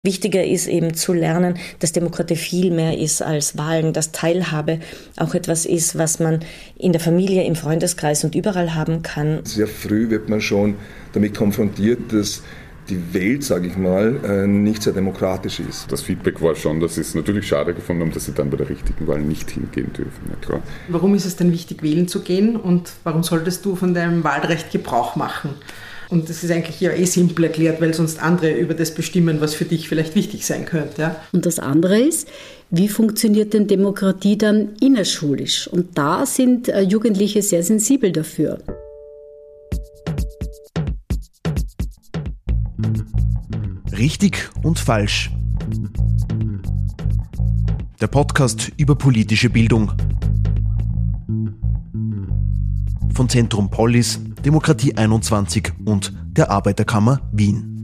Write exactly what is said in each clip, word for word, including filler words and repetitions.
Wichtiger ist eben zu lernen, dass Demokratie viel mehr ist als Wahlen, dass Teilhabe auch etwas ist, was man in der Familie, im Freundeskreis und überall haben kann. Sehr früh wird man schon damit konfrontiert, dass die Welt, sage ich mal, nicht sehr demokratisch ist. Das Feedback war schon, dass sie es natürlich schade gefunden haben, dass sie dann bei der richtigen Wahl nicht hingehen dürfen. Ja, klar. Warum ist es denn wichtig, wählen zu gehen und warum solltest du von deinem Wahlrecht Gebrauch machen? Und das ist eigentlich ja eh simpel erklärt, weil sonst andere über das bestimmen, was für dich vielleicht wichtig sein könnte. Ja? Und das andere ist, wie funktioniert denn Demokratie dann innerschulisch? Und da sind Jugendliche sehr sensibel dafür. Richtig und falsch. Der Podcast über politische Bildung. Von Zentrum Polis, Demokratie einundzwanzig und der Arbeiterkammer Wien.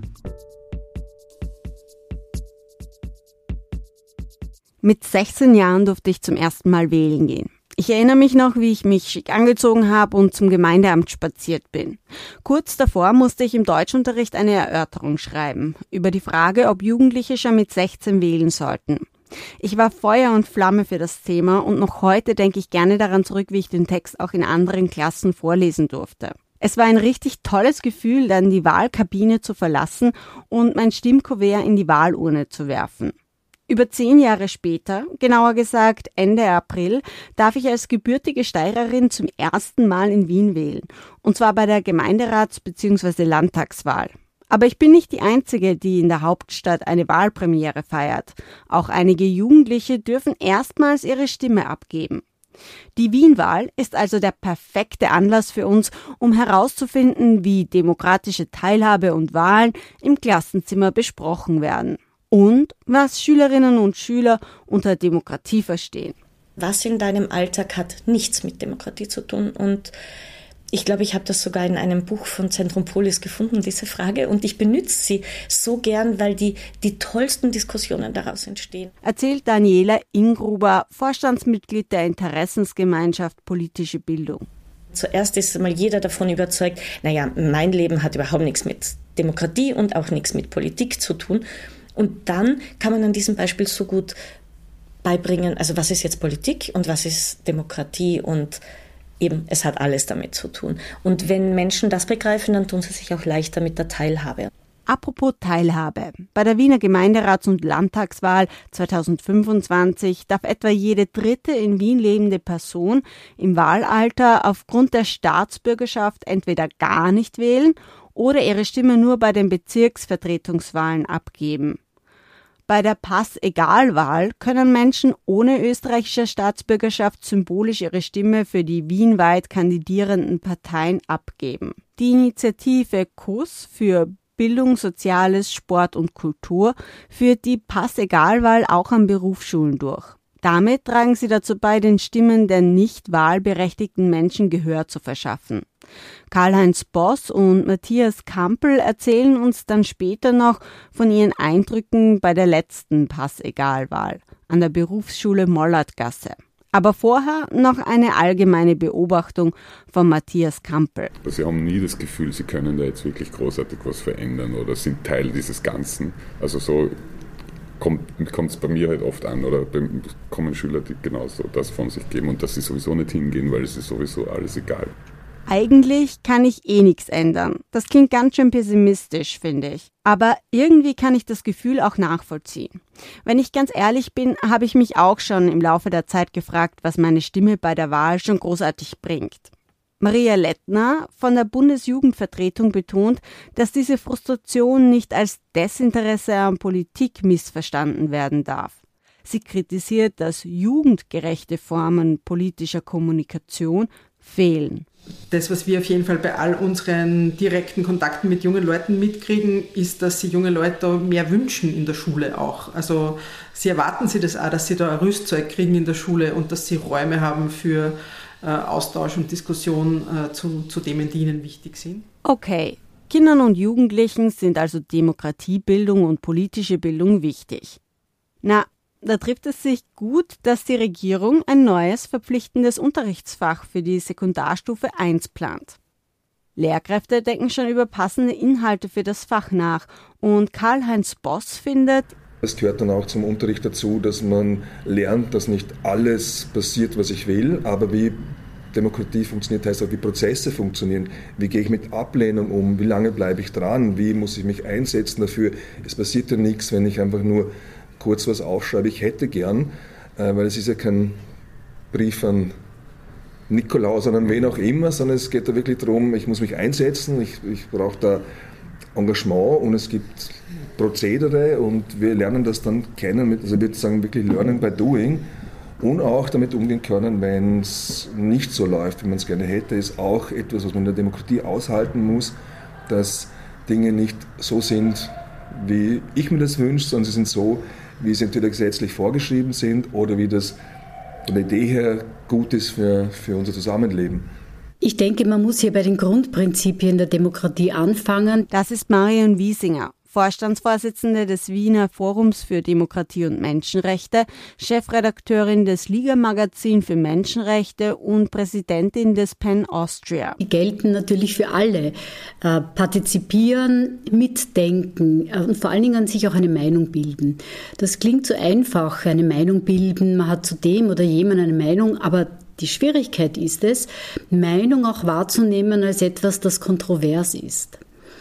Mit sechzehn Jahren durfte ich zum ersten Mal wählen gehen. Ich erinnere mich noch, wie ich mich schick angezogen habe und zum Gemeindeamt spaziert bin. Kurz davor musste ich im Deutschunterricht eine Erörterung schreiben über die Frage, ob Jugendliche schon mit sechzehn wählen sollten. Ich war Feuer und Flamme für das Thema und noch heute denke ich gerne daran zurück, wie ich den Text auch in anderen Klassen vorlesen durfte. Es war ein richtig tolles Gefühl, dann die Wahlkabine zu verlassen und mein Stimmkuvert in die Wahlurne zu werfen. Über zehn Jahre später, genauer gesagt Ende April, darf ich als gebürtige Steirerin zum ersten Mal in Wien wählen. Und zwar bei der Gemeinderats- bzw. Landtagswahl. Aber ich bin nicht die Einzige, die in der Hauptstadt eine Wahlpremiere feiert. Auch einige Jugendliche dürfen erstmals ihre Stimme abgeben. Die Wien-Wahl ist also der perfekte Anlass für uns, um herauszufinden, wie demokratische Teilhabe und Wahlen im Klassenzimmer besprochen werden. Und was Schülerinnen und Schüler unter Demokratie verstehen. Was in deinem Alltag hat nichts mit Demokratie zu tun. Und ich glaube, ich habe das sogar in einem Buch von Zentrum Polis gefunden, diese Frage. Und ich benutze sie so gern, weil die, die tollsten Diskussionen daraus entstehen. Erzählt Daniela Ingruber, Vorstandsmitglied der Interessensgemeinschaft Politische Bildung. Zuerst ist mal jeder davon überzeugt, naja, mein Leben hat überhaupt nichts mit Demokratie und auch nichts mit Politik zu tun. Und dann kann man an diesem Beispiel so gut beibringen, also was ist jetzt Politik und was ist Demokratie und eben, es hat alles damit zu tun. Und wenn Menschen das begreifen, dann tun sie sich auch leichter mit der Teilhabe. Apropos Teilhabe. Bei der Wiener Gemeinderats- und Landtagswahl zweitausendfünfundzwanzig darf etwa jede dritte in Wien lebende Person im Wahlalter aufgrund der Staatsbürgerschaft entweder gar nicht wählen oder ihre Stimme nur bei den Bezirksvertretungswahlen abgeben. Bei der Pass-Egal-Wahl können Menschen ohne österreichische Staatsbürgerschaft symbolisch ihre Stimme für die wienweit kandidierenden Parteien abgeben. Die Initiative K U S für Bildung, Soziales, Sport und Kultur führt die Pass-Egal-Wahl auch an Berufsschulen durch. Damit tragen sie dazu bei, den Stimmen der nicht wahlberechtigten Menschen Gehör zu verschaffen. Karl-Heinz Boss und Matthias Kampel erzählen uns dann später noch von ihren Eindrücken bei der letzten Pass-Egal-Wahl an der Berufsschule Mollertgasse. Aber vorher noch eine allgemeine Beobachtung von Matthias Kampel. Sie haben nie das Gefühl, sie können da jetzt wirklich großartig was verändern oder sind Teil dieses Ganzen. Also so kommt es bei mir halt oft an oder kommen Schüler, die genauso das von sich geben und dass sie sowieso nicht hingehen, weil es ist sowieso alles egal. Eigentlich kann ich eh nichts ändern. Das klingt ganz schön pessimistisch, finde ich. Aber irgendwie kann ich das Gefühl auch nachvollziehen. Wenn ich ganz ehrlich bin, habe ich mich auch schon im Laufe der Zeit gefragt, was meine Stimme bei der Wahl schon großartig bringt. Maria Lettner von der Bundesjugendvertretung betont, dass diese Frustration nicht als Desinteresse an Politik missverstanden werden darf. Sie kritisiert, dass jugendgerechte Formen politischer Kommunikation fehlen. Das, was wir auf jeden Fall bei all unseren direkten Kontakten mit jungen Leuten mitkriegen, ist, dass sie junge Leute mehr wünschen in der Schule auch. Also sie erwarten sie das auch, dass sie da ein Rüstzeug kriegen in der Schule und dass sie Räume haben für äh, Austausch und Diskussion äh, zu, zu Themen, die ihnen wichtig sind. Okay, Kindern und Jugendlichen sind also Demokratiebildung und politische Bildung wichtig. Na, da trifft es sich gut, dass die Regierung ein neues verpflichtendes Unterrichtsfach für die Sekundarstufe eins plant. Lehrkräfte denken schon über passende Inhalte für das Fach nach. Und Karl-Heinz Boss findet, es gehört dann auch zum Unterricht dazu, dass man lernt, dass nicht alles passiert, was ich will, aber wie Demokratie funktioniert, heißt auch, wie Prozesse funktionieren. Wie gehe ich mit Ablehnung um? Wie lange bleibe ich dran? Wie muss ich mich einsetzen dafür? Es passiert ja nichts, wenn ich einfach nur kurz was aufschreibe, ich hätte gern, weil es ist ja kein Brief an Nikolaus, sondern wen auch immer, sondern es geht da wirklich darum, ich muss mich einsetzen, ich, ich brauche da Engagement und es gibt Prozedere und wir lernen das dann kennen, also ich würde sagen wirklich Learning by Doing und auch damit umgehen können, wenn es nicht so läuft, wie man es gerne hätte, ist auch etwas, was man in der Demokratie aushalten muss, dass Dinge nicht so sind, wie ich mir das wünsche, sondern sie sind so, wie sie entweder gesetzlich vorgeschrieben sind oder wie das von der Idee her gut ist für, für unser Zusammenleben. Ich denke, man muss hier bei den Grundprinzipien der Demokratie anfangen. Das ist Marion Wiesinger, Vorstandsvorsitzende des Wiener Forums für Demokratie und Menschenrechte, Chefredakteurin des Liga-Magazin für Menschenrechte und Präsidentin des PEN Austria. Die gelten natürlich für alle. Äh, partizipieren, mitdenken äh, und vor allen Dingen sich auch eine Meinung bilden. Das klingt so einfach, eine Meinung bilden, man hat zu dem oder jenem eine Meinung, aber die Schwierigkeit ist es, Meinung auch wahrzunehmen als etwas, das kontrovers ist.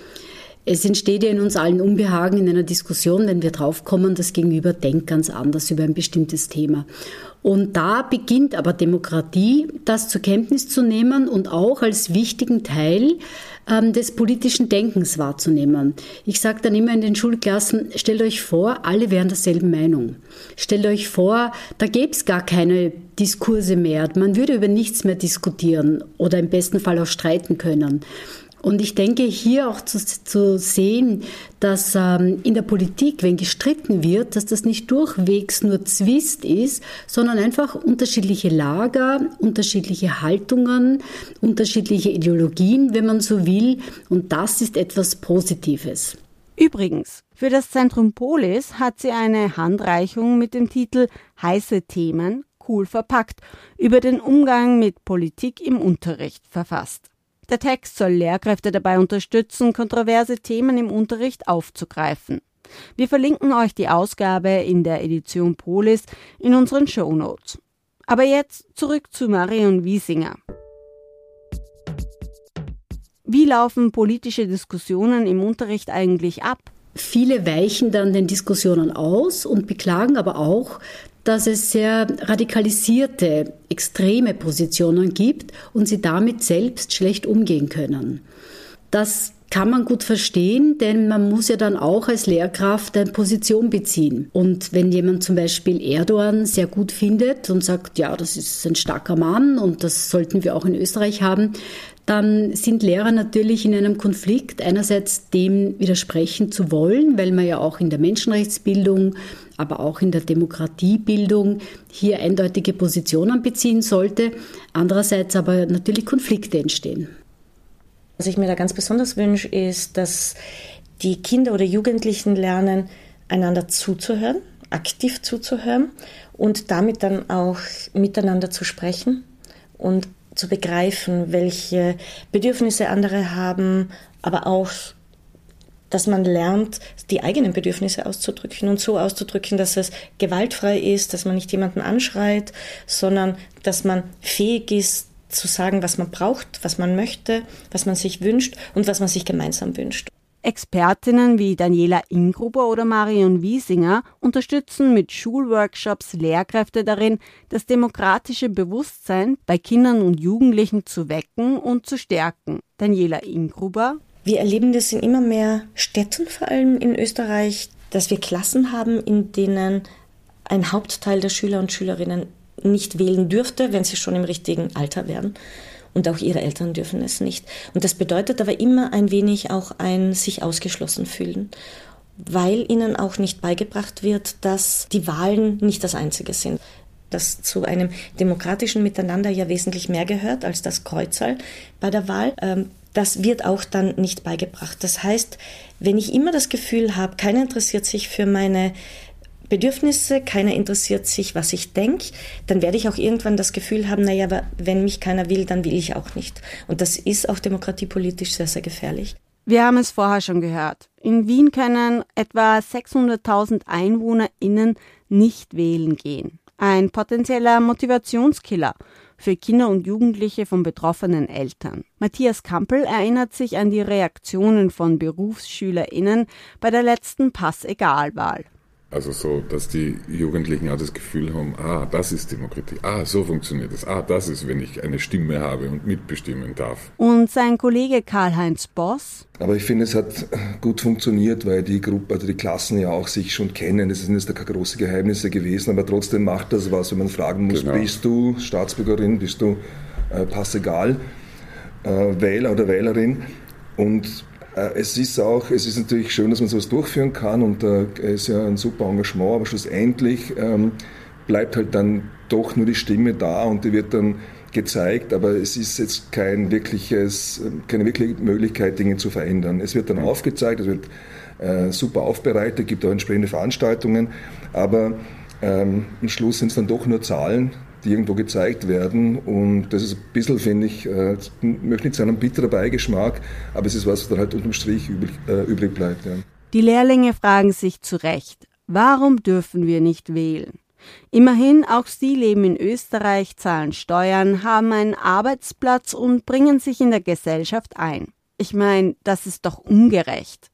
Es entsteht ja in uns allen Unbehagen in einer Diskussion, wenn wir draufkommen, das Gegenüber denkt ganz anders über ein bestimmtes Thema. Und da beginnt aber Demokratie, das zur Kenntnis zu nehmen und auch als wichtigen Teil ähm, des politischen Denkens wahrzunehmen. Ich sage dann immer in den Schulklassen, stellt euch vor, alle wären derselben Meinung. Stellt euch vor, da gäbe es gar keine Diskurse mehr. Man würde über nichts mehr diskutieren oder im besten Fall auch streiten können. Und ich denke, hier auch zu, zu sehen, dass ähm, in der Politik, wenn gestritten wird, dass das nicht durchwegs nur Zwist ist, sondern einfach unterschiedliche Lager, unterschiedliche Haltungen, unterschiedliche Ideologien, wenn man so will. Und das ist etwas Positives. Übrigens, für das Zentrum Polis hat sie eine Handreichung mit dem Titel Heiße Themen, cool verpackt, über den Umgang mit Politik im Unterricht verfasst. Der Text soll Lehrkräfte dabei unterstützen, kontroverse Themen im Unterricht aufzugreifen. Wir verlinken euch die Ausgabe in der Edition Polis in unseren Shownotes. Aber jetzt zurück zu Marion Wiesinger. Wie laufen politische Diskussionen im Unterricht eigentlich ab? Viele weichen dann den Diskussionen aus und beklagen aber auch, dass es sehr radikalisierte, extreme Positionen gibt und sie damit selbst schlecht umgehen können. Das kann man gut verstehen, denn man muss ja dann auch als Lehrkraft eine Position beziehen. Und wenn jemand zum Beispiel Erdogan sehr gut findet und sagt, ja, das ist ein starker Mann und das sollten wir auch in Österreich haben, dann sind Lehrer natürlich in einem Konflikt, einerseits dem widersprechen zu wollen, weil man ja auch in der Menschenrechtsbildung, aber auch in der Demokratiebildung hier eindeutige Positionen beziehen sollte, andererseits aber natürlich Konflikte entstehen. Was ich mir da ganz besonders wünsche, ist, dass die Kinder oder Jugendlichen lernen, einander zuzuhören, aktiv zuzuhören und damit dann auch miteinander zu sprechen und zu begreifen, welche Bedürfnisse andere haben, aber auch, dass man lernt, die eigenen Bedürfnisse auszudrücken und so auszudrücken, dass es gewaltfrei ist, dass man nicht jemanden anschreit, sondern dass man fähig ist, zu sagen, was man braucht, was man möchte, was man sich wünscht und was man sich gemeinsam wünscht. Expertinnen wie Daniela Ingruber oder Marion Wiesinger unterstützen mit Schulworkshops Lehrkräfte darin, das demokratische Bewusstsein bei Kindern und Jugendlichen zu wecken und zu stärken. Daniela Ingruber: Wir erleben das in immer mehr Städten, vor allem in Österreich, dass wir Klassen haben, in denen ein Hauptteil der Schüler und Schülerinnen nicht wählen dürfte, wenn sie schon im richtigen Alter wären. Und auch ihre Eltern dürfen es nicht. Und das bedeutet aber immer ein wenig auch ein sich ausgeschlossen fühlen, weil ihnen auch nicht beigebracht wird, dass die Wahlen nicht das Einzige sind. Dass zu einem demokratischen Miteinander ja wesentlich mehr gehört als das Kreuzerl bei der Wahl. Das wird auch dann nicht beigebracht. Das heißt, wenn ich immer das Gefühl habe, keiner interessiert sich für meine Bedürfnisse, keiner interessiert sich, was ich denke, dann werde ich auch irgendwann das Gefühl haben, naja, aber wenn mich keiner will, dann will ich auch nicht. Und das ist auch demokratiepolitisch sehr, sehr gefährlich. Wir haben es vorher schon gehört. In Wien können etwa sechshunderttausend EinwohnerInnen nicht wählen gehen. Ein potenzieller Motivationskiller für Kinder und Jugendliche von betroffenen Eltern. Matthias Kampel erinnert sich an die Reaktionen von BerufsschülerInnen bei der letzten Pass-Egal-Wahl. Also so, dass die Jugendlichen auch das Gefühl haben, ah, das ist Demokratie, ah, so funktioniert es, ah, das ist, wenn ich eine Stimme habe und mitbestimmen darf. Und sein Kollege Karl-Heinz Boss? Aber ich finde, es hat gut funktioniert, weil die Gruppe, also die Klassen ja auch sich schon kennen. Es sind jetzt keine großen Geheimnisse gewesen, aber trotzdem macht das was, wenn man fragen muss, genau. Bist du Staatsbürgerin, bist du äh, Passegal, äh, Wähler oder Wählerin? Und Es ist auch, es ist natürlich schön, dass man sowas durchführen kann und äh, es ist ja ein super Engagement, aber schlussendlich ähm, bleibt halt dann doch nur die Stimme da und die wird dann gezeigt, aber es ist jetzt kein wirkliches, keine wirkliche Möglichkeit, Dinge zu verändern. Es wird dann aufgezeigt, es wird äh, super aufbereitet, gibt auch entsprechende Veranstaltungen, aber ähm, am Schluss sind es dann doch nur Zahlen, die irgendwo gezeigt werden und das ist ein bisschen, finde ich, äh, möchte nicht sagen, ein bitterer Beigeschmack, aber es ist was, was dann halt unterm Strich übrig, äh, übrig bleibt. Ja. Die Lehrlinge fragen sich zu Recht, warum dürfen wir nicht wählen? Immerhin, auch sie leben in Österreich, zahlen Steuern, haben einen Arbeitsplatz und bringen sich in der Gesellschaft ein. Ich meine, das ist doch ungerecht.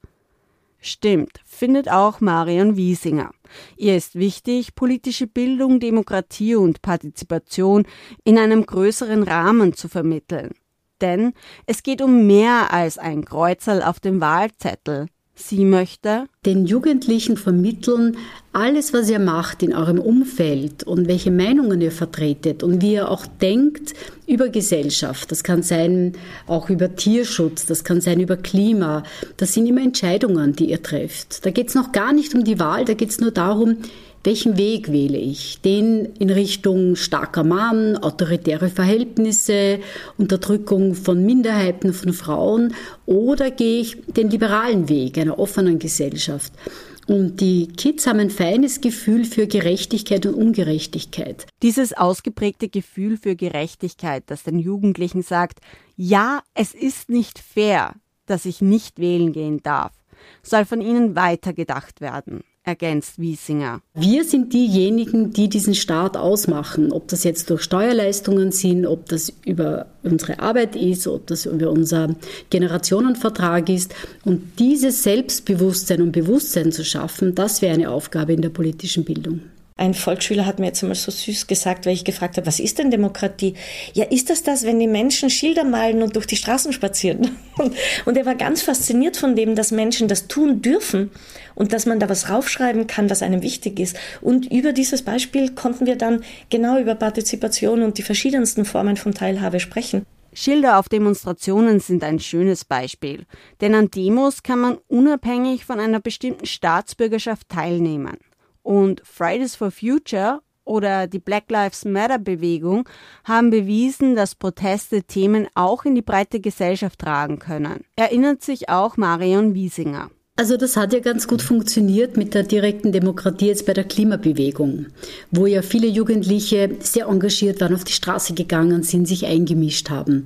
Stimmt, findet auch Marion Wiesinger. Ihr ist wichtig, politische Bildung, Demokratie und Partizipation in einem größeren Rahmen zu vermitteln. Denn es geht um mehr als ein Kreuzerl auf dem Wahlzettel. Sie möchte den Jugendlichen vermitteln, alles, was ihr macht in eurem Umfeld und welche Meinungen ihr vertretet und wie ihr auch denkt über Gesellschaft. Das kann sein auch über Tierschutz, das kann sein über Klima. Das sind immer Entscheidungen, die ihr trefft. Da geht es noch gar nicht um die Wahl, da geht es nur darum, welchen Weg wähle ich? Den in Richtung starker Mann, autoritäre Verhältnisse, Unterdrückung von Minderheiten, von Frauen, oder gehe ich den liberalen Weg einer offenen Gesellschaft? Und die Kids haben ein feines Gefühl für Gerechtigkeit und Ungerechtigkeit. Dieses ausgeprägte Gefühl für Gerechtigkeit, das den Jugendlichen sagt, ja, es ist nicht fair, dass ich nicht wählen gehen darf, soll von ihnen weitergedacht werden, ergänzt Wiesinger. Wir sind diejenigen, die diesen Staat ausmachen, ob das jetzt durch Steuerleistungen sind, ob das über unsere Arbeit ist, ob das über unser Generationenvertrag ist. Und dieses Selbstbewusstsein und Bewusstsein zu schaffen, das wäre eine Aufgabe in der politischen Bildung. Ein Volksschüler hat mir jetzt einmal so süß gesagt, weil ich gefragt habe, was ist denn Demokratie? Ja, ist das das, wenn die Menschen Schilder malen und durch die Straßen spazieren? Und er war ganz fasziniert von dem, dass Menschen das tun dürfen und dass man da was raufschreiben kann, was einem wichtig ist. Und über dieses Beispiel konnten wir dann genau über Partizipation und die verschiedensten Formen von Teilhabe sprechen. Schilder auf Demonstrationen sind ein schönes Beispiel, denn an Demos kann man unabhängig von einer bestimmten Staatsbürgerschaft teilnehmen. Und Fridays for Future oder die Black Lives Matter Bewegung haben bewiesen, dass Proteste Themen auch in die breite Gesellschaft tragen können. Erinnert sich auch Marion Wiesinger. Also das hat ja ganz gut funktioniert mit der direkten Demokratie jetzt bei der Klimabewegung, wo ja viele Jugendliche sehr engagiert waren, auf die Straße gegangen sind, sich eingemischt haben.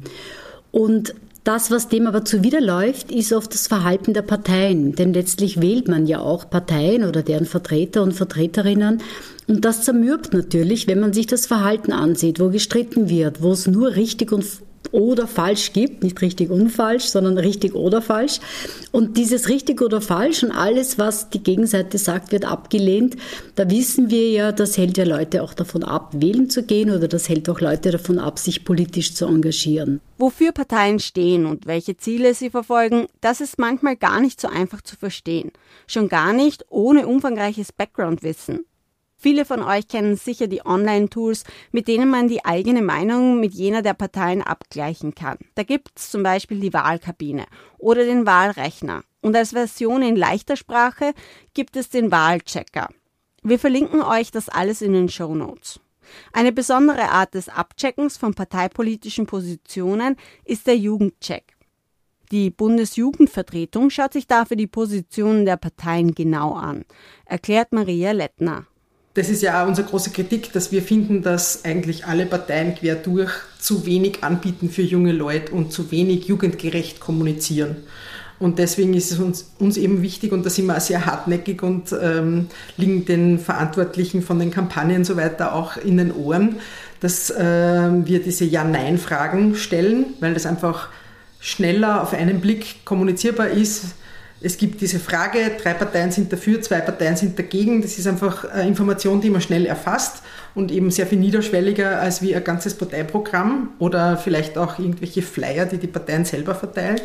Und das, was dem aber zuwiderläuft, ist oft das Verhalten der Parteien. Denn letztlich wählt man ja auch Parteien oder deren Vertreter und Vertreterinnen. Und das zermürbt natürlich, wenn man sich das Verhalten ansieht, wo gestritten wird, wo es nur richtig und oder falsch gibt, nicht richtig und falsch, sondern richtig oder falsch. Und dieses richtig oder falsch und alles, was die Gegenseite sagt, wird abgelehnt. Da wissen wir ja, das hält ja Leute auch davon ab, wählen zu gehen, oder das hält auch Leute davon ab, sich politisch zu engagieren. Wofür Parteien stehen und welche Ziele sie verfolgen, das ist manchmal gar nicht so einfach zu verstehen. Schon gar nicht ohne umfangreiches Background-Wissen. Viele von euch kennen sicher die Online-Tools, mit denen man die eigene Meinung mit jener der Parteien abgleichen kann. Da gibt es zum Beispiel die Wahlkabine oder den Wahlrechner. Und als Version in leichter Sprache gibt es den Wahlchecker. Wir verlinken euch das alles in den Shownotes. Eine besondere Art des Abcheckens von parteipolitischen Positionen ist der Jugendcheck. Die Bundesjugendvertretung schaut sich dafür die Positionen der Parteien genau an, erklärt Maria Lettner. Das ist ja auch unsere große Kritik, dass wir finden, dass eigentlich alle Parteien quer durch zu wenig anbieten für junge Leute und zu wenig jugendgerecht kommunizieren. Und deswegen ist es uns, uns eben wichtig, und da sind wir auch sehr hartnäckig und ähm, liegen den Verantwortlichen von den Kampagnen und so weiter auch in den Ohren, dass äh, wir diese Ja-Nein-Fragen stellen, weil das einfach schneller auf einen Blick kommunizierbar ist. Es gibt diese Frage, drei Parteien sind dafür, zwei Parteien sind dagegen. Das ist einfach eine Information, die man schnell erfasst und eben sehr viel niederschwelliger als wie ein ganzes Parteiprogramm oder vielleicht auch irgendwelche Flyer, die die Parteien selber verteilen.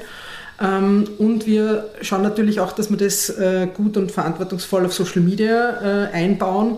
Und wir schauen natürlich auch, dass wir das gut und verantwortungsvoll auf Social Media einbauen.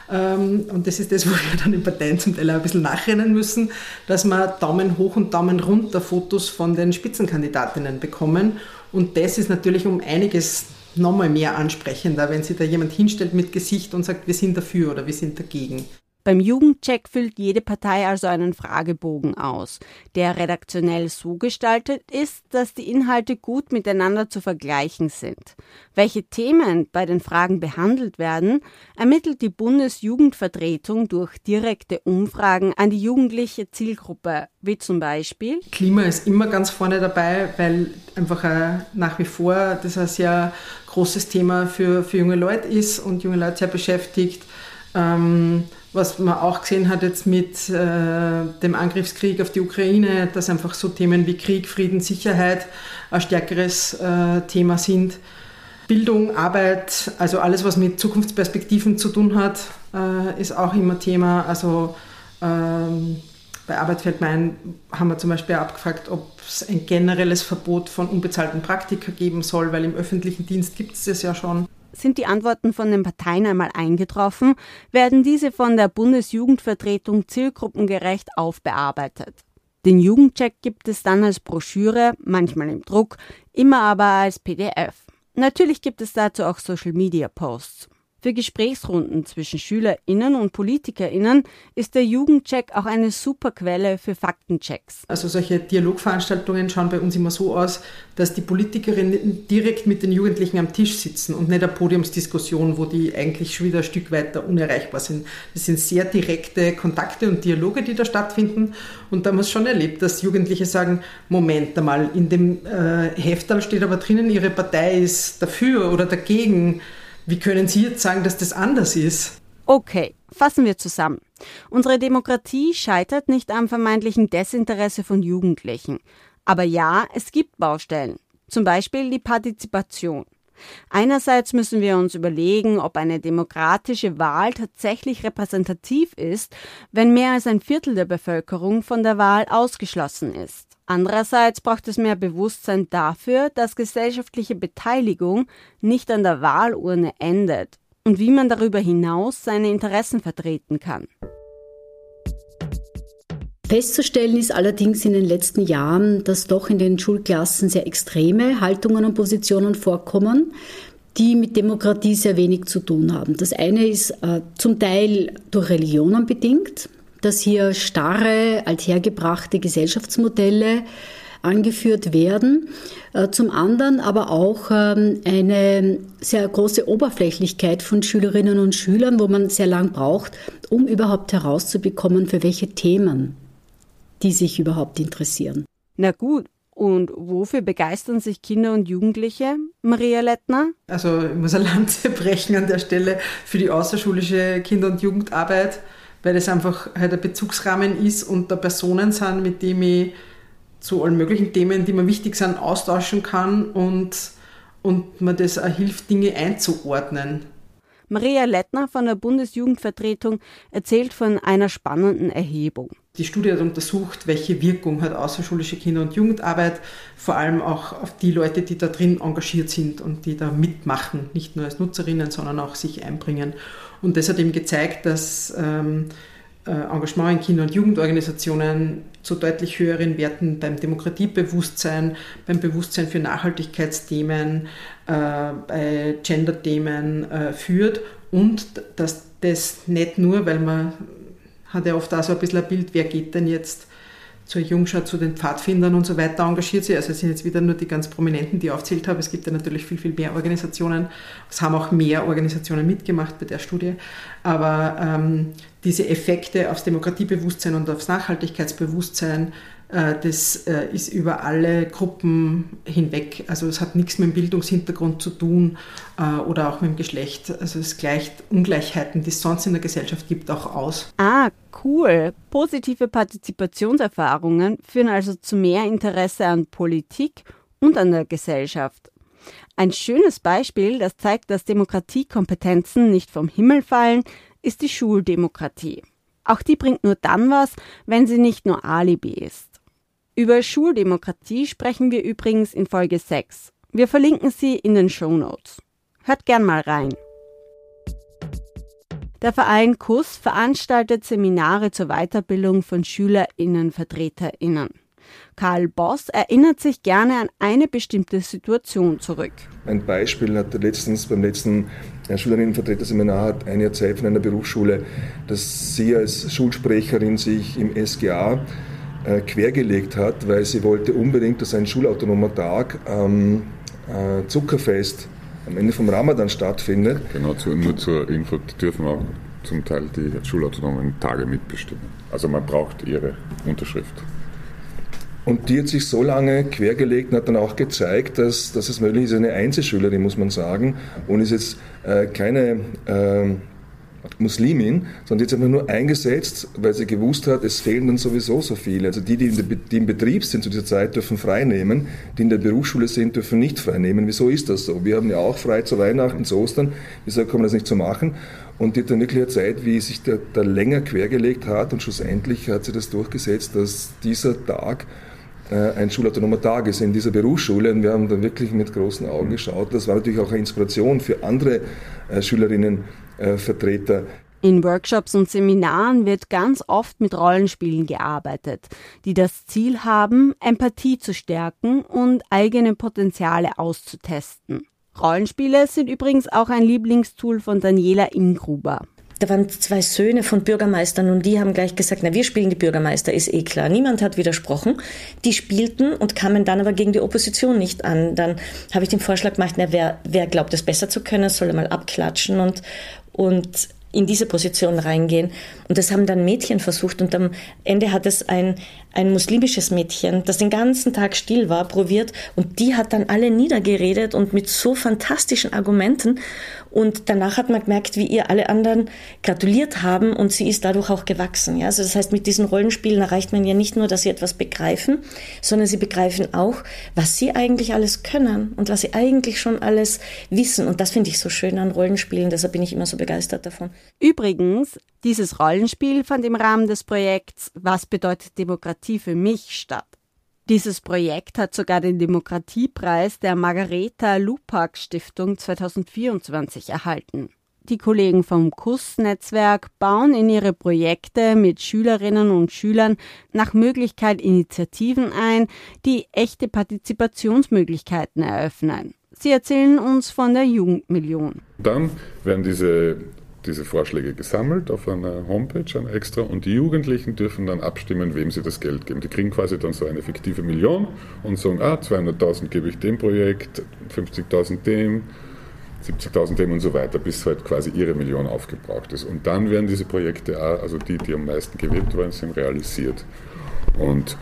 Und das ist das, wo wir dann den Parteien zum Teil auch ein bisschen nachrennen müssen, dass wir Daumen hoch und Daumen runter Fotos von den Spitzenkandidatinnen bekommen. Und das ist natürlich um einiges nochmal mehr ansprechender, wenn sich da jemand hinstellt mit Gesicht und sagt, wir sind dafür oder wir sind dagegen. Beim Jugendcheck füllt jede Partei also einen Fragebogen aus, der redaktionell so gestaltet ist, dass die Inhalte gut miteinander zu vergleichen sind. Welche Themen bei den Fragen behandelt werden, ermittelt die Bundesjugendvertretung durch direkte Umfragen an die jugendliche Zielgruppe, wie zum Beispiel: Klima ist immer ganz vorne dabei, weil einfach nach wie vor das ein sehr großes Thema für, für junge Leute ist und junge Leute sehr beschäftigt. Ähm, was man auch gesehen hat jetzt mit äh, dem Angriffskrieg auf die Ukraine, dass einfach so Themen wie Krieg, Frieden, Sicherheit ein stärkeres äh, Thema sind. Bildung, Arbeit, also alles, was mit Zukunftsperspektiven zu tun hat, äh, ist auch immer Thema. Also ähm, bei Arbeit fällt mir ein, haben wir zum Beispiel abgefragt, ob es ein generelles Verbot von unbezahlten Praktika geben soll, weil im öffentlichen Dienst gibt es das ja schon. Sind die Antworten von den Parteien einmal eingetroffen, werden diese von der Bundesjugendvertretung zielgruppengerecht aufbearbeitet. Den Jugendcheck gibt es dann als Broschüre, manchmal im Druck, immer aber als P D F. Natürlich gibt es dazu auch Social-Media-Posts. Für Gesprächsrunden zwischen SchülerInnen und PolitikerInnen ist der Jugendcheck auch eine super Quelle für Faktenchecks. Also solche Dialogveranstaltungen schauen bei uns immer so aus, dass die Politikerinnen direkt mit den Jugendlichen am Tisch sitzen und nicht eine Podiumsdiskussion, wo die eigentlich schon wieder ein Stück weiter unerreichbar sind. Das sind sehr direkte Kontakte und Dialoge, die da stattfinden. Und da haben wir es schon erlebt, dass Jugendliche sagen, Moment einmal, in dem äh, Hefterl steht aber drinnen, Ihre Partei ist dafür oder dagegen. Wie können Sie jetzt sagen, dass das anders ist? Okay, fassen wir zusammen. Unsere Demokratie scheitert nicht am vermeintlichen Desinteresse von Jugendlichen. Aber ja, es gibt Baustellen. Zum Beispiel die Partizipation. Einerseits müssen wir uns überlegen, ob eine demokratische Wahl tatsächlich repräsentativ ist, wenn mehr als ein Viertel der Bevölkerung von der Wahl ausgeschlossen ist. Andererseits braucht es mehr Bewusstsein dafür, dass gesellschaftliche Beteiligung nicht an der Wahlurne endet und wie man darüber hinaus seine Interessen vertreten kann. Festzustellen ist allerdings in den letzten Jahren, dass doch in den Schulklassen sehr extreme Haltungen und Positionen vorkommen, die mit Demokratie sehr wenig zu tun haben. Das eine ist äh, zum Teil durch Religionen bedingt, dass hier starre, althergebrachte Gesellschaftsmodelle angeführt werden. Zum anderen aber auch eine sehr große Oberflächlichkeit von Schülerinnen und Schülern, wo man sehr lang braucht, um überhaupt herauszubekommen, für welche Themen die sich überhaupt interessieren. Na gut, und wofür begeistern sich Kinder und Jugendliche, Maria Lettner? Also ich muss eine Lanze brechen an der Stelle für die außerschulische Kinder- und Jugendarbeit, weil das einfach halt ein Bezugsrahmen ist und da Personen sind, mit denen ich zu allen möglichen Themen, die mir wichtig sind, austauschen kann und, und mir das auch hilft, Dinge einzuordnen. Maria Lettner von der Bundesjugendvertretung erzählt von einer spannenden Erhebung. Die Studie hat untersucht, welche Wirkung hat außerschulische Kinder- und Jugendarbeit, vor allem auch auf die Leute, die da drin engagiert sind und die da mitmachen, nicht nur als Nutzerinnen, sondern auch sich einbringen. Und das hat eben gezeigt, dass ähm, Engagement in Kinder- und Jugendorganisationen zu deutlich höheren Werten beim Demokratiebewusstsein, beim Bewusstsein für Nachhaltigkeitsthemen, äh, bei Gender-Themen äh, führt und dass das nicht nur, weil man hat ja oft auch so ein bisschen ein Bild, wer geht denn jetzt zur Jungschau, zu den Pfadfindern und so weiter engagiert sich. Also es sind jetzt wieder nur die ganz Prominenten, die ich aufzählt habe. Es gibt ja natürlich viel, viel mehr Organisationen. Es haben auch mehr Organisationen mitgemacht bei der Studie. Aber ähm, diese Effekte aufs Demokratiebewusstsein und aufs Nachhaltigkeitsbewusstsein, äh, das äh, ist über alle Gruppen hinweg. Also es hat nichts mit dem Bildungshintergrund zu tun äh, oder auch mit dem Geschlecht. Also es gleicht Ungleichheiten, die es sonst in der Gesellschaft gibt, auch aus. Ah, cool. Positive Partizipationserfahrungen führen also zu mehr Interesse an Politik und an der Gesellschaft. Ein schönes Beispiel, das zeigt, dass Demokratiekompetenzen nicht vom Himmel fallen, ist die Schuldemokratie. Auch die bringt nur dann was, wenn sie nicht nur Alibi ist. Über Schuldemokratie sprechen wir übrigens in Folge sechs. Wir verlinken sie in den Shownotes. Hört gern mal rein. Der Verein K U S veranstaltet Seminare zur Weiterbildung von SchülerInnen, VertreterInnen. Karl Boss erinnert sich gerne an eine bestimmte Situation zurück. Ein Beispiel hatte letztens beim letzten Schülerinnenvertreterseminar hat eine erzählt von einer Berufsschule, dass sie als Schulsprecherin sich im S G A äh, quergelegt hat, weil sie wollte unbedingt, dass ein schulautonomer Tag am äh, Zuckerfest am Ende vom Ramadan stattfindet. Genau, zu, nur zur Info, die dürfen auch zum Teil die schulautonomen Tage mitbestimmen. Also man braucht ihre Unterschrift. Und die hat sich so lange quergelegt und hat dann auch gezeigt, dass, dass es möglich ist, eine Einzelschülerin, muss man sagen, und ist jetzt äh, keine äh, Muslimin, sondern jetzt einfach nur eingesetzt, weil sie gewusst hat, es fehlen dann sowieso so viele. Also die, die, in der, die im Betrieb sind zu dieser Zeit, dürfen frei nehmen, die in der Berufsschule sind, dürfen nicht frei nehmen. Wieso ist das so? Wir haben ja auch frei zu Weihnachten, zu Ostern, wieso kann man das nicht so machen? Und die hat dann wirklich erzählt, wie sich der, der länger quergelegt hat, und schlussendlich hat sie das durchgesetzt, dass dieser Tag ein schulautonomer Tag ist in dieser Berufsschule, und wir haben da wirklich mit großen Augen geschaut. Das war natürlich auch eine Inspiration für andere äh, Schülerinnen, äh, Vertreter. In Workshops und Seminaren wird ganz oft mit Rollenspielen gearbeitet, die das Ziel haben, Empathie zu stärken und eigene Potenziale auszutesten. Rollenspiele sind übrigens auch ein Lieblingstool von Daniela Ingruber. Da waren zwei Söhne von Bürgermeistern und die haben gleich gesagt, na, wir spielen die Bürgermeister, ist eh klar. Niemand hat widersprochen. Die spielten und kamen dann aber gegen die Opposition nicht an. Dann habe ich den Vorschlag gemacht, na, wer, wer glaubt, es besser zu können, soll mal abklatschen und, und in diese Position reingehen. Und das haben dann Mädchen versucht, und am Ende hat es ein, ein muslimisches Mädchen, das den ganzen Tag still war, probiert, und die hat dann alle niedergeredet und mit so fantastischen Argumenten, und danach hat man gemerkt, wie ihr alle anderen gratuliert haben, und sie ist dadurch auch gewachsen. Ja? Also das heißt, mit diesen Rollenspielen erreicht man ja nicht nur, dass sie etwas begreifen, sondern sie begreifen auch, was sie eigentlich alles können und was sie eigentlich schon alles wissen, und das finde ich so schön an Rollenspielen, deshalb bin ich immer so begeistert davon. Übrigens, dieses Rollenspiel fand im Rahmen des Projekts Was bedeutet Demokratie für mich statt. Dieses Projekt hat sogar den Demokratiepreis der Margareta Lupak Stiftung zweitausendvierundzwanzig erhalten. Die Kollegen vom K U S-Netzwerk bauen in ihre Projekte mit Schülerinnen und Schülern nach Möglichkeit Initiativen ein, die echte Partizipationsmöglichkeiten eröffnen. Sie erzählen uns von der Jugendmillion. Dann werden diese diese Vorschläge gesammelt auf einer Homepage, einer extra, und die Jugendlichen dürfen dann abstimmen, wem sie das Geld geben. Die kriegen quasi dann so eine fiktive Million und sagen, ah, zweihunderttausend gebe ich dem Projekt, fünfzigtausend dem, siebzigtausend dem und so weiter, bis halt quasi ihre Million aufgebraucht ist. Und dann werden diese Projekte, auch, also die, die am meisten gewählt worden sind, realisiert. Und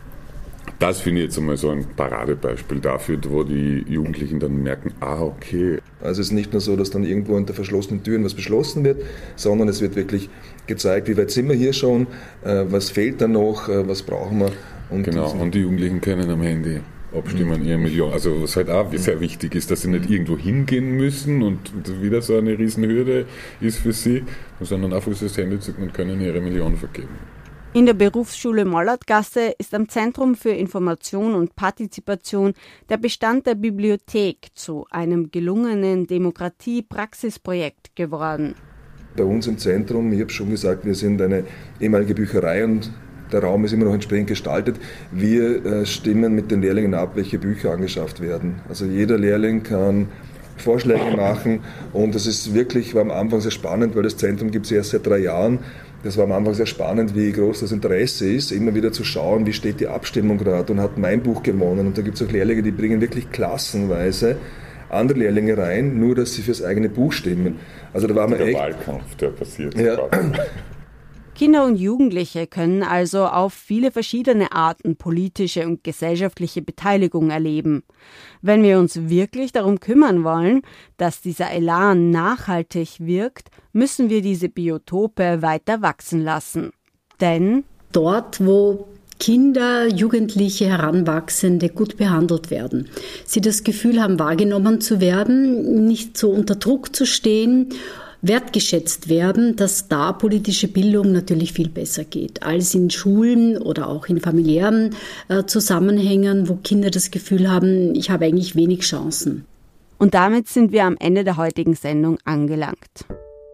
das finde ich jetzt einmal so ein Paradebeispiel dafür, wo die Jugendlichen dann merken, ah, okay. Also es ist nicht nur so, dass dann irgendwo hinter verschlossenen Türen was beschlossen wird, sondern es wird wirklich gezeigt, wie weit sind wir hier schon, äh, was fehlt da noch, äh, was brauchen wir. Und genau, und die Jugendlichen können am Handy abstimmen, mhm. ihre Million. Also was halt auch sehr wichtig ist, dass sie nicht irgendwo hingehen müssen und wieder so eine Riesenhürde ist für sie, sondern einfach das Handy zücken und können ihre Million vergeben. In der Berufsschule Mollertgasse ist am Zentrum für Information und Partizipation der Bestand der Bibliothek zu einem gelungenen Demokratie-Praxisprojekt geworden. Bei uns im Zentrum, ich habe schon gesagt, wir sind eine ehemalige Bücherei und der Raum ist immer noch entsprechend gestaltet. Wir äh, stimmen mit den Lehrlingen ab, welche Bücher angeschafft werden. Also jeder Lehrling kann Vorschläge machen. Und das ist wirklich, war am Anfang sehr spannend, weil das Zentrum gibt es erst seit drei Jahren. Das war am Anfang sehr spannend, wie groß das Interesse ist, immer wieder zu schauen, wie steht die Abstimmung gerade, und hat mein Buch gewonnen. Und da gibt es auch Lehrlinge, die bringen wirklich klassenweise andere Lehrlinge rein, nur dass sie fürs eigene Buch stimmen. Also da war man der echt... Wahlkampf, der passiert. Ja. Kinder und Jugendliche können also auf viele verschiedene Arten politische und gesellschaftliche Beteiligung erleben. Wenn wir uns wirklich darum kümmern wollen, dass dieser Elan nachhaltig wirkt, müssen wir diese Biotope weiter wachsen lassen. Denn dort, wo Kinder, Jugendliche, Heranwachsende gut behandelt werden, sie das Gefühl haben, wahrgenommen zu werden, nicht so unter Druck zu stehen, wertgeschätzt werden, dass da politische Bildung natürlich viel besser geht, als in Schulen oder auch in familiären äh, Zusammenhängen, wo Kinder das Gefühl haben, ich habe eigentlich wenig Chancen. Und damit sind wir am Ende der heutigen Sendung angelangt.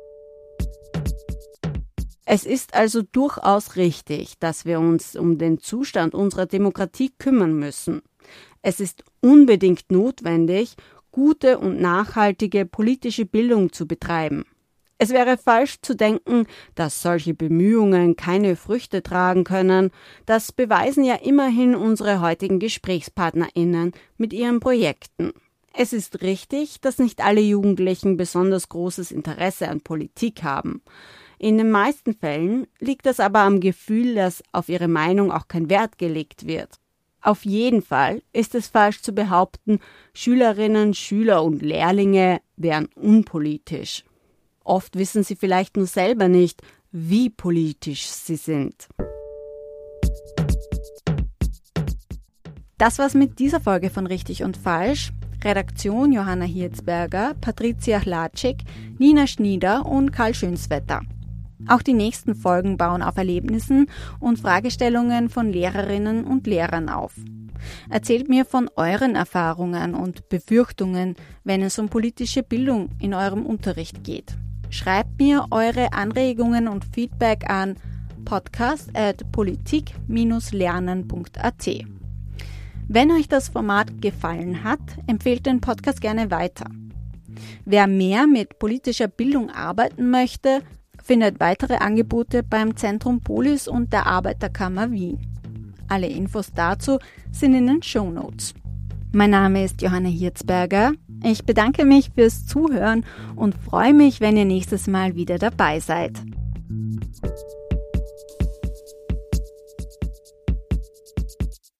Es ist also durchaus richtig, dass wir uns um den Zustand unserer Demokratie kümmern müssen. Es ist unbedingt notwendig, gute und nachhaltige politische Bildung zu betreiben. Es wäre falsch zu denken, dass solche Bemühungen keine Früchte tragen können. Das beweisen ja immerhin unsere heutigen GesprächspartnerInnen mit ihren Projekten. Es ist richtig, dass nicht alle Jugendlichen besonders großes Interesse an Politik haben. In den meisten Fällen liegt das aber am Gefühl, dass auf ihre Meinung auch kein Wert gelegt wird. Auf jeden Fall ist es falsch zu behaupten, Schülerinnen, Schüler und Lehrlinge wären unpolitisch. Oft wissen sie vielleicht nur selber nicht, wie politisch sie sind. Das war's mit dieser Folge von Richtig und Falsch. Redaktion Johanna Hirzberger, Patricia Hlatschik, Nina Schnieder und Karl Schönswetter. Auch die nächsten Folgen bauen auf Erlebnissen und Fragestellungen von Lehrerinnen und Lehrern auf. Erzählt mir von euren Erfahrungen und Befürchtungen, wenn es um politische Bildung in eurem Unterricht geht. Schreibt mir eure Anregungen und Feedback an podcast at politik dash lernen punkt a t. Wenn euch das Format gefallen hat, empfehlt den Podcast gerne weiter. Wer mehr mit politischer Bildung arbeiten möchte, findet weitere Angebote beim Zentrum Polis und der Arbeiterkammer Wien. Alle Infos dazu sind in den Shownotes. Mein Name ist Johanna Hirzberger. Ich bedanke mich fürs Zuhören und freue mich, wenn ihr nächstes Mal wieder dabei seid.